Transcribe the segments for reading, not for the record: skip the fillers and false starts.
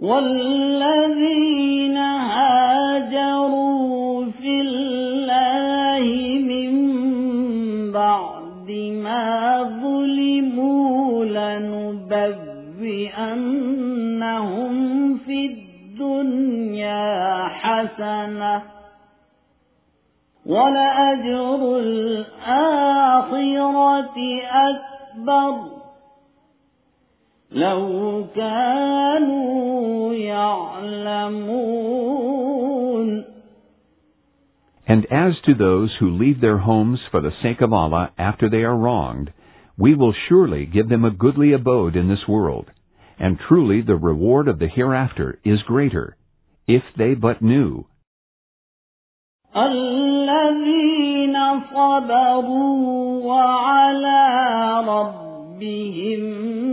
والذين هاجروا في الله من بعد ما ظلموا لنبوئنهم في الدنيا حسنة ولأجر الآخرة أكبر لو كانوا يعلمون. And as to those who leave their homes for the sake of Allah after they are wronged, we will surely give them a goodly abode in this world, and truly the reward of the hereafter is greater, if they but knew. الذين صبروا وعلى ربهم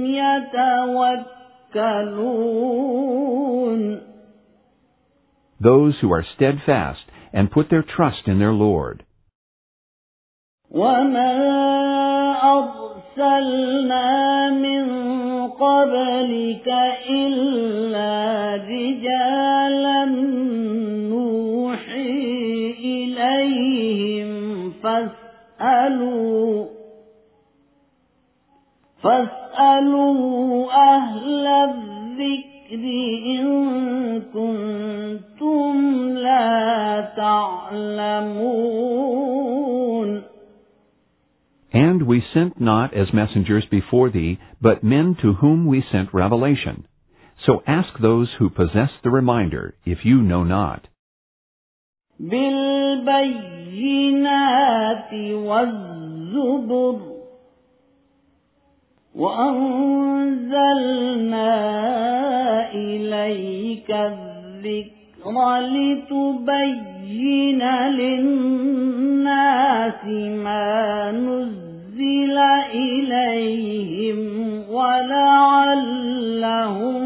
يتوكلون. Those who are steadfast and put their trust in their Lord. وما أرسلنا من قبلك إلا رجالا نوحي إليهم فاسألوا أهل الذكر إن كنتم لا تعلمون. And we sent not as messengers before thee, but men to whom we sent revelation. So ask those who possess the reminder, if you know not. بالبينات والزبر وأنزلنا إليك الذكر لتبين للناس ما نزل إليهم ولعلهم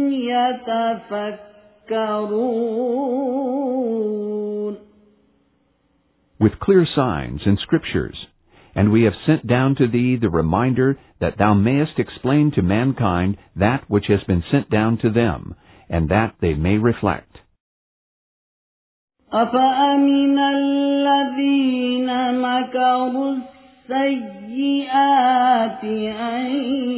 يتفكرون. With clear signs and scriptures, and we have sent down to thee the reminder that thou mayest explain to mankind that which has been sent down to them, and that they may reflect. أفأمن الذين مكروا السيئات أن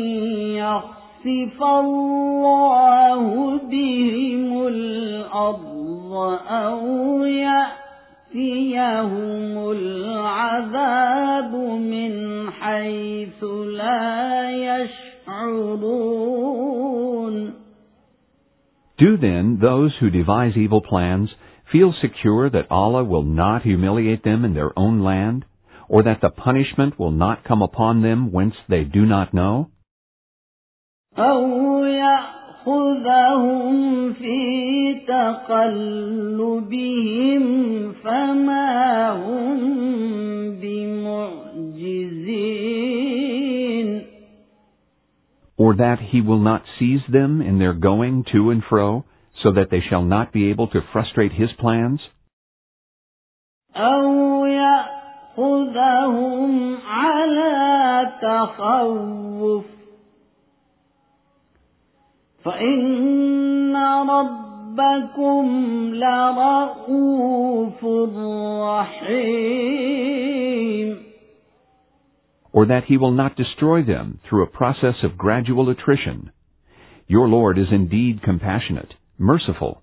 يخسف الله بهم الأرض أو يأتيهم العذاب من حيث لا يشعرون. Do then those who devise evil plans feel secure that Allah will not humiliate them in their own land, or that the punishment will not come upon them whence they do not know? أو يأخذهم في تقلبهم فما هم بمعجزين. Or that He will not seize them in their going to and fro, so that they shall not be able to frustrate His plans? أو يأخذهم على تخوف فإن ربكم لرؤوف رحيم. Or that He will not destroy them through a process of gradual attrition. Your Lord is indeed compassionate, merciful.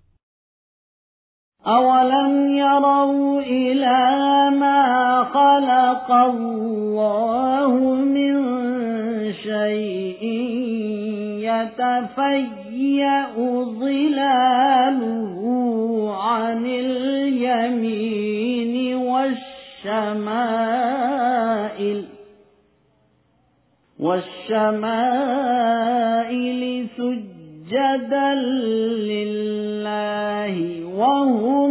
أولم يروا إلى ما خلق الله من شيء يتفيأ ظلاله عن اليمين والشمائل سجدا لله وهم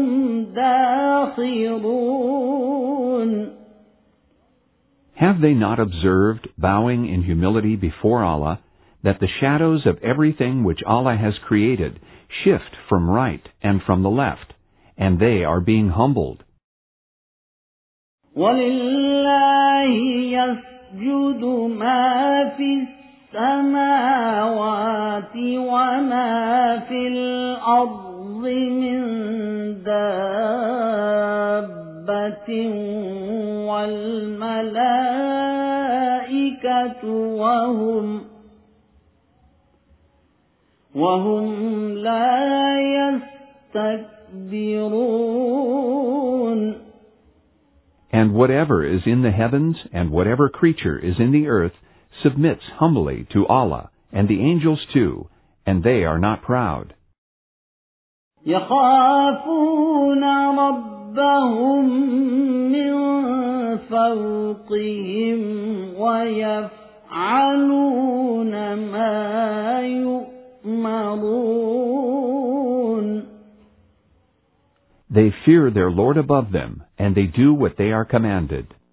داخرون. Have they not observed, bowing in humility before Allah, that the shadows of everything which Allah has created shift from right and from the left, and they are being humbled? وَلِلَّهِ يَسْجُدُ مَا فِي السماوات وما في الأرض من دابة والملائكة وهم لا يستكبرون. And whatever is in the heavens and whatever creature is in the earth submits humbly to Allah, and the angels too, and they are not proud. يخافون ربهم من فوقهم ويفعلون ما يؤمرون. They fear their Lord above them, and they do what they are commanded.